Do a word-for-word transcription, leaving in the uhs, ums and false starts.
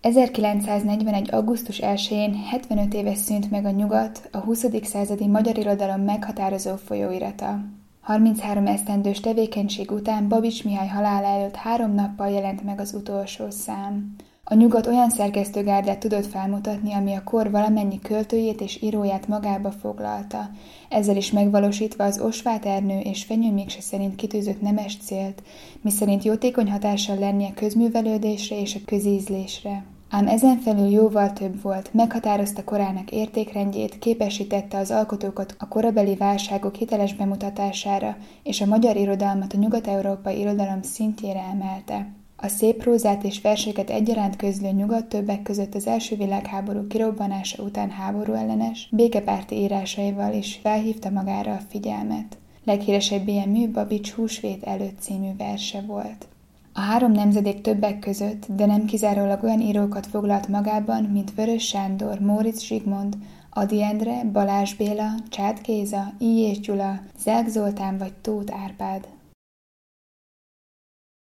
ezerkilencszáznegyvenegy. augusztus elsején hetvenöt éve szűnt meg a Nyugat, a huszadik századi magyar irodalom meghatározó folyóirata. harminchárom esztendős tevékenység után Babits Mihály halála előtt három nappal jelent meg az utolsó szám. A Nyugat olyan szerkesztőgárdát tudott felmutatni, ami a kor valamennyi költőjét és íróját magába foglalta, ezzel is megvalósítva az Osváth Ernő és Fenyő Mikse szerint kitűzött nemes célt, miszerint jótékony hatással lennie a közművelődésre és a közízlésre. Ám ezen felül jóval több volt, meghatározta korának értékrendjét, képesítette az alkotókat a korabeli válságok hiteles bemutatására, és a magyar irodalmat a nyugat-európai irodalom szintjére emelte. A szép prózát és verseket egyaránt közlő Nyugat többek között az első világháború kirobbanása után háborúellenes, békepárti írásaival is felhívta magára a figyelmet. Leghíresebb ilyen mű Babits Húsvét előtt című verse volt. A három nemzedék többek között, de nem kizárólag olyan írókat foglalt magában, mint Vörös Sándor, Móricz Zsigmond, Ady Endre, Balázs Béla, Csád Géza, I. és Gyula, Zelk Zoltán vagy Tóth Árpád.